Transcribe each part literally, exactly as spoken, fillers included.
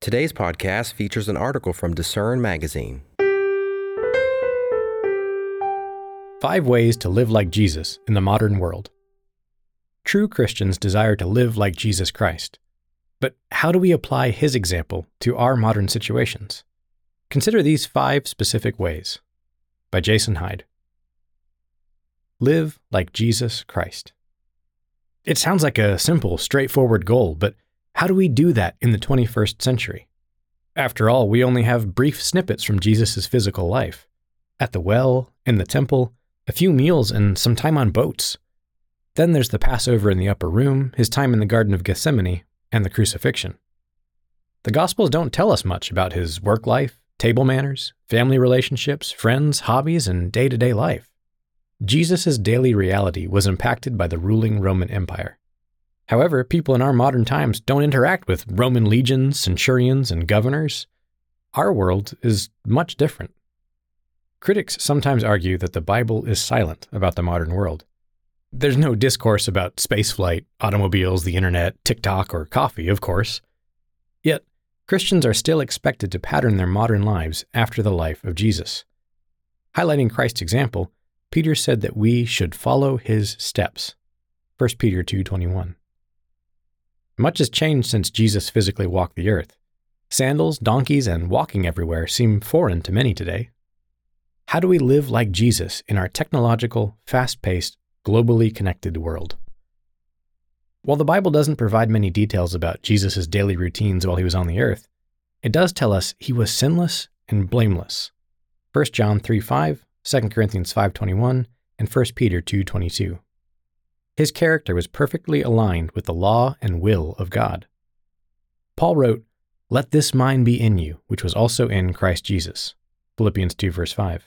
Today's podcast features an article from Discern Magazine. Five ways to live like Jesus in the modern world. True Christians desire to live like Jesus Christ. But how do we apply his example to our modern situations? Consider these five specific ways. By Jason Hyde. Live like Jesus Christ. It sounds like a simple, straightforward goal, but how do we do that in the twenty-first century? After all, we only have brief snippets from Jesus' physical life. At the well, in the temple, a few meals, and some time on boats. Then there's the Passover in the upper room, his time in the Garden of Gethsemane, and the crucifixion. The Gospels don't tell us much about his work life, table manners, family relationships, friends, hobbies, and day-to-day life. Jesus' daily reality was impacted by the ruling Roman Empire. However, people in our modern times don't interact with Roman legions, centurions, and governors. Our world is much different. Critics sometimes argue that the Bible is silent about the modern world. There's no discourse about spaceflight, automobiles, the internet, TikTok, or coffee, of course. Yet, Christians are still expected to pattern their modern lives after the life of Jesus. Highlighting Christ's example, Peter said that we should follow his steps. First Peter two twenty-one. Much has changed since Jesus physically walked the earth. Sandals, donkeys, and walking everywhere seem foreign to many today. How do we live like Jesus in our technological, fast-paced, globally connected world? While the Bible doesn't provide many details about Jesus' daily routines while he was on the earth, it does tell us he was sinless and blameless. First John three five, Second Corinthians five twenty-one, and First Peter two twenty-two. His character was perfectly aligned with the law and will of God. Paul wrote, "Let this mind be in you, which was also in Christ Jesus." Philippians two verse five.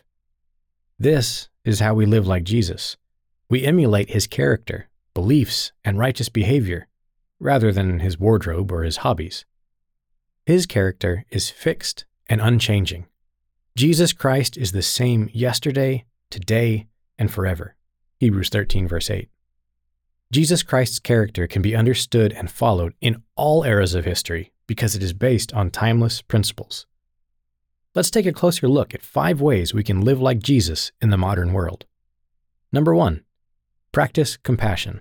This is how we live like Jesus. We emulate his character, beliefs, and righteous behavior, rather than his wardrobe or his hobbies. His character is fixed and unchanging. Jesus Christ is the same yesterday, today, and forever. Hebrews thirteen verse eight. Jesus Christ's character can be understood and followed in all eras of history because it is based on timeless principles. Let's take a closer look at five ways we can live like Jesus in the modern world. Number one, practice compassion.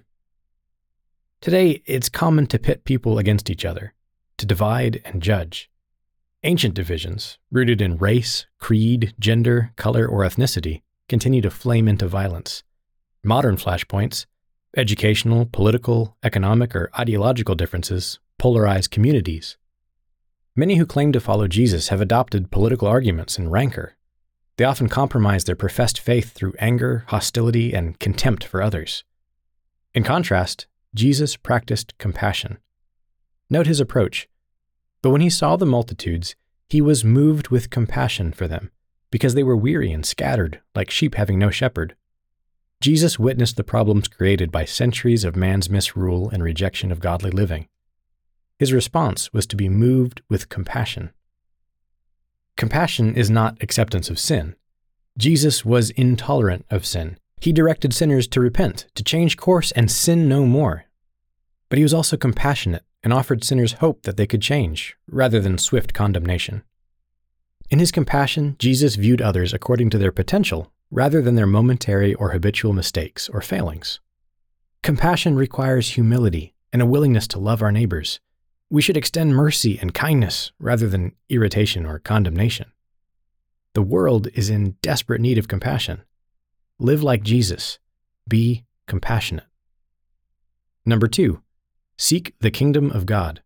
Today, it's common to pit people against each other, to divide and judge. Ancient divisions, rooted in race, creed, gender, color, or ethnicity, continue to flame into violence. Modern flashpoints, educational, political, economic, or ideological differences, polarize communities. Many who claim to follow Jesus have adopted political arguments and rancor. They often compromise their professed faith through anger, hostility, and contempt for others. In contrast, Jesus practiced compassion. Note his approach. But when he saw the multitudes, he was moved with compassion for them, because they were weary and scattered, like sheep having no shepherd. Jesus witnessed the problems created by centuries of man's misrule and rejection of godly living. His response was to be moved with compassion. Compassion is not acceptance of sin. Jesus was intolerant of sin. He directed sinners to repent, to change course, and sin no more. But he was also compassionate and offered sinners hope that they could change, rather than swift condemnation. In his compassion, Jesus viewed others according to their potential, rather than their momentary or habitual mistakes or failings. Compassion requires humility and a willingness to love our neighbors. We should extend mercy and kindness rather than irritation or condemnation. The world is in desperate need of compassion. Live like Jesus. Be compassionate. Number two, seek the kingdom of God.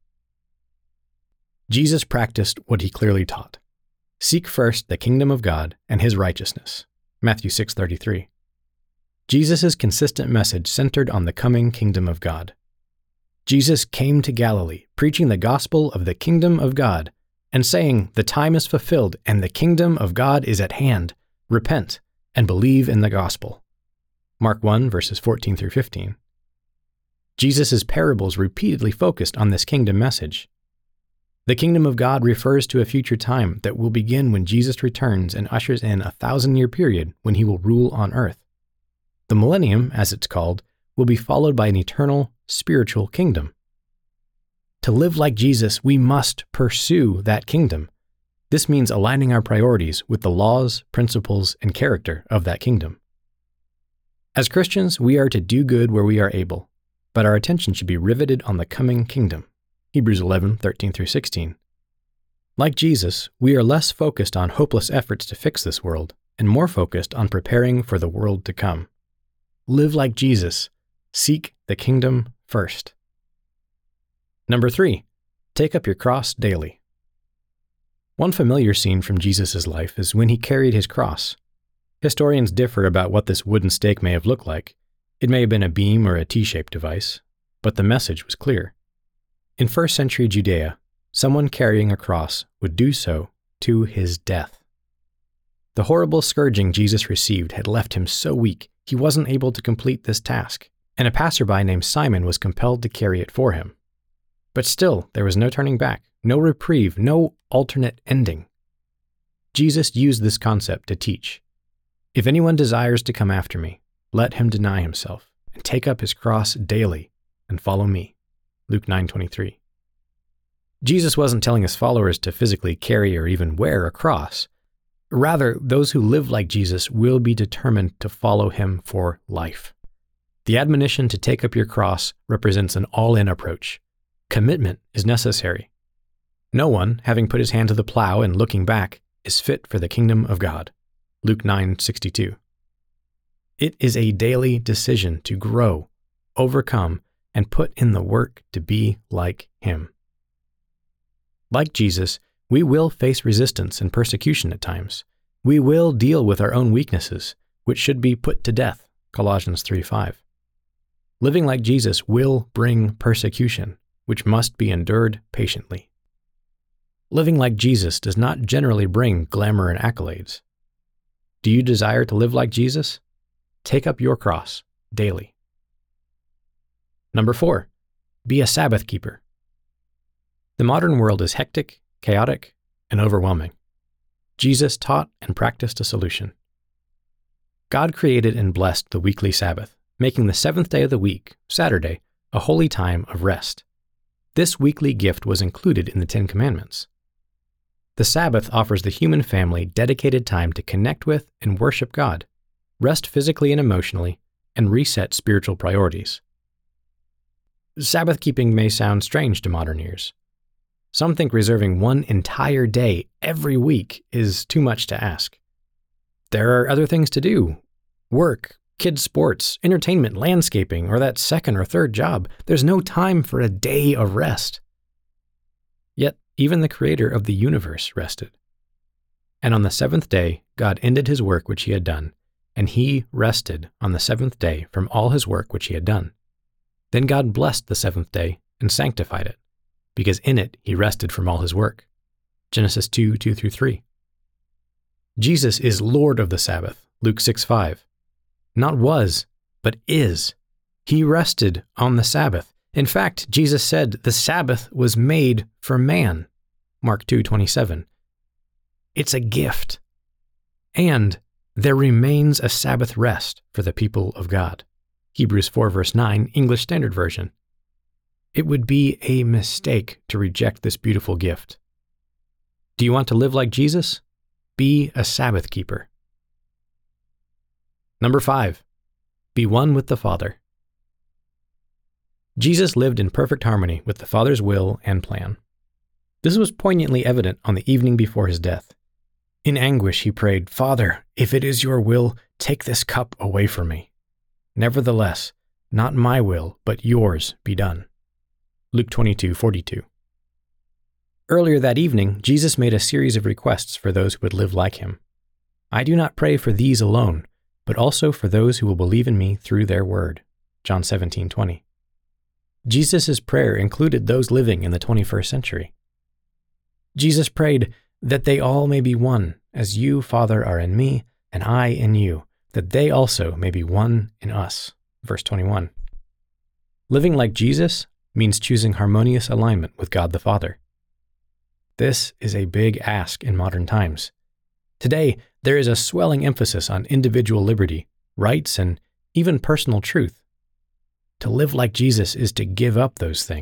Jesus practiced what he clearly taught. Seek first the kingdom of God and his righteousness. Matthew six thirty-three. Jesus' consistent message centered on the coming kingdom of God. Jesus came to Galilee, preaching the gospel of the kingdom of God, and saying, "The time is fulfilled, and the kingdom of God is at hand. Repent, and believe in the gospel." Mark one, verses fourteen through fifteen. Jesus' parables repeatedly focused on this kingdom message. The kingdom of God refers to a future time that will begin when Jesus returns and ushers in a thousand-year period when he will rule on earth. The millennium, as it's called, will be followed by an eternal, spiritual kingdom. To live like Jesus, we must pursue that kingdom. This means aligning our priorities with the laws, principles, and character of that kingdom. As Christians, we are to do good where we are able, but our attention should be riveted on the coming kingdom. Hebrews eleven, thirteen through sixteen. Like Jesus, we are less focused on hopeless efforts to fix this world and more focused on preparing for the world to come. Live like Jesus. Seek the kingdom first. Number three, take up your cross daily. One familiar scene from Jesus' life is when he carried his cross. Historians differ about what this wooden stake may have looked like. It may have been a beam or a T-shaped device, but the message was clear. In first century Judea, someone carrying a cross would do so to his death. The horrible scourging Jesus received had left him so weak he wasn't able to complete this task, and a passerby named Simon was compelled to carry it for him. But still, there was no turning back, no reprieve, no alternate ending. Jesus used this concept to teach, "If anyone desires to come after me, let him deny himself and take up his cross daily and follow me." Luke nine twenty-three. Jesus wasn't telling his followers to physically carry or even wear a cross. Rather, those who live like Jesus will be determined to follow him for life. The admonition to take up your cross represents an all-in approach. Commitment is necessary. No one, having put his hand to the plow and looking back, is fit for the kingdom of God. Luke nine sixty-two. It is a daily decision to grow, overcome, and put in the work to be like him. Like Jesus, we will face resistance and persecution at times. We will deal with our own weaknesses, which should be put to death. Colossians three five. Living like Jesus will bring persecution, which must be endured patiently. Living like Jesus does not generally bring glamour and accolades. Do you desire to live like Jesus? Take up your cross daily. Number four, be a Sabbath keeper. The modern world is hectic, chaotic, and overwhelming. Jesus taught and practiced a solution. God created and blessed the weekly Sabbath, making the seventh day of the week, Saturday, a holy time of rest. This weekly gift was included in the Ten Commandments. The Sabbath offers the human family dedicated time to connect with and worship God, rest physically and emotionally, and reset spiritual priorities. Sabbath keeping may sound strange to modern ears. Some think reserving one entire day every week is too much to ask. There are other things to do: work, kids' sports, entertainment, landscaping, or that second or third job. There's no time for a day of rest. Yet, even the creator of the universe rested. And on the seventh day, God ended his work which he had done, and he rested on the seventh day from all his work which he had done. Then God blessed the seventh day and sanctified it, because in it he rested from all his work. Genesis two, two through three. Jesus is Lord of the Sabbath, Luke six five. Not was, but is. He rested on the Sabbath. In fact, Jesus said the Sabbath was made for man, Mark two twenty-seven. It's a gift. And there remains a Sabbath rest for the people of God, Hebrews four verse nine, English Standard Version. It would be a mistake to reject this beautiful gift. Do you want to live like Jesus? Be a Sabbath keeper. Number five, be one with the Father. Jesus lived in perfect harmony with the Father's will and plan. This was poignantly evident on the evening before his death. In anguish, he prayed, "Father, if it is your will, take this cup away from me. Nevertheless, not my will, but yours be done." Luke twenty-two forty-two. Earlier that evening, Jesus made a series of requests for those who would live like him. "I do not pray for these alone, but also for those who will believe in me through their word." John seventeen twenty. Jesus' prayer included those living in the twenty-first century. Jesus prayed that they all may be one, as you, Father, are in me, and I in you, that they also may be one in us. Verse twenty-one. Living like Jesus means choosing harmonious alignment with God the Father. This is a big ask in modern times. Today, there is a swelling emphasis on individual liberty, rights, and even personal truth. To live like Jesus is to give up those things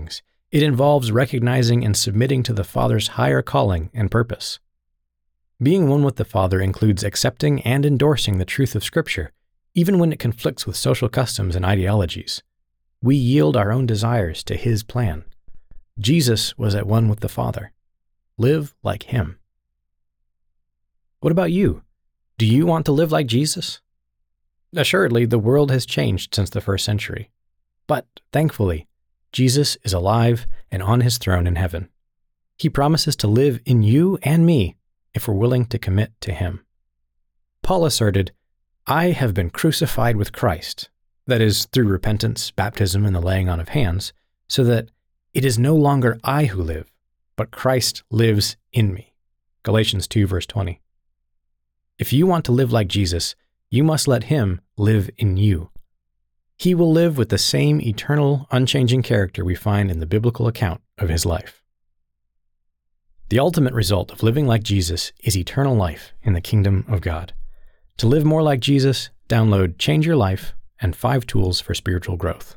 It involves recognizing and submitting to the Father's higher calling and purpose. Being one with the Father includes accepting and endorsing the truth of Scripture, even when it conflicts with social customs and ideologies. We yield our own desires to His plan. Jesus was at one with the Father. Live like Him. What about you? Do you want to live like Jesus? Assuredly, the world has changed since the first century. But, thankfully, Jesus is alive and on His throne in heaven. He promises to live in you and me if we're willing to commit to Him. Paul asserted, "I have been crucified with Christ," that is, through repentance, baptism, and the laying on of hands, so that it is no longer I who live, but Christ lives in me. Galatians two, verse twenty. If you want to live like Jesus, you must let Him live in you. He will live with the same eternal, unchanging character we find in the biblical account of His life. The ultimate result of living like Jesus is eternal life in the kingdom of God. To live more like Jesus, download Change Your Life and Five Tools for Spiritual Growth.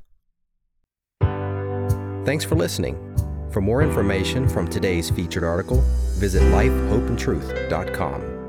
Thanks for listening. For more information from today's featured article, visit life hope and truth dot com.